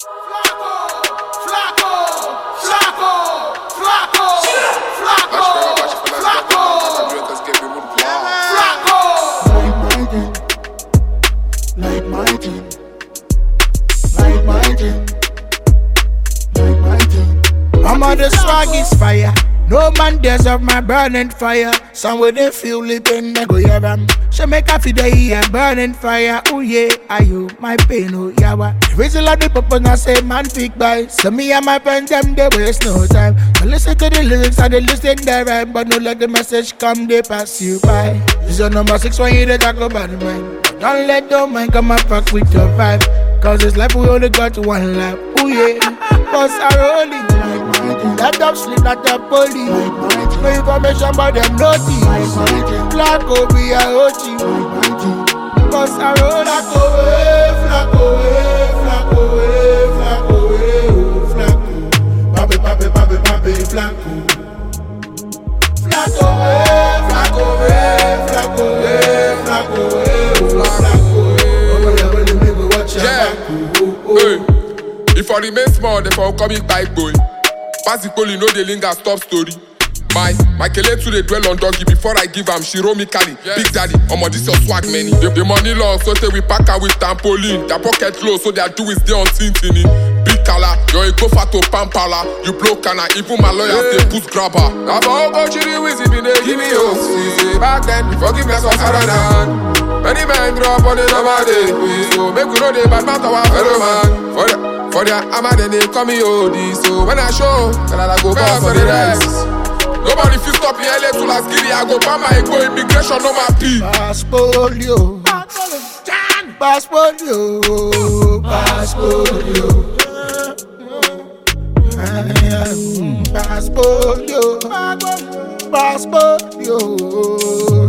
Mama, the swag is fire. No man dares of my burning fire. Some way they feel it and they go yavam. She make a feel the burning fire. Oh yeah, are you my pain? Oh yawa. Reason like the purpose now say man pick by. So me and my friends them they waste no time. So listen to the lyrics and they listen the rhyme, but no let the message come they pass you by. This is number 6 when you talk about the mind. Don't let no man come and fuck with your vibe. Cause this life we only got one life. Oh yeah, cause I rolling. Let them sleep like the police. No information about them notice. Black will be a OG. Cause I roll like away, flack away, flack away, flack away, flack away. Papi, papi, papi, papi, flack away. Flack away, flack away, flack away, flack away, flack away. Watch your back. If I remain small, therefore come in bike boy. Pass the poli, no the linger, stop story. My kele to the dwell on doggy before I give am, she roll me carry. Big daddy, this your swag many. The money long, so say we pack her with tampolin. Their pocket low, so their do is there on tintini. Big color, you're a go fat to pampala. You blow canna, even my lawyers they put grabber. I've all go chiri wizzy, be they give me hope. Back then, forgiveness was harder than. Many men drop on the number day. So make we know the bad mouth our fellow man. For their hammer, then they call me OD. So when I show, then I go back for the rest. Nobody feel stop me, LA to last giddy. I go buy my go immigration, no my P. Passportio, passportio, passportio, passportio, passportio.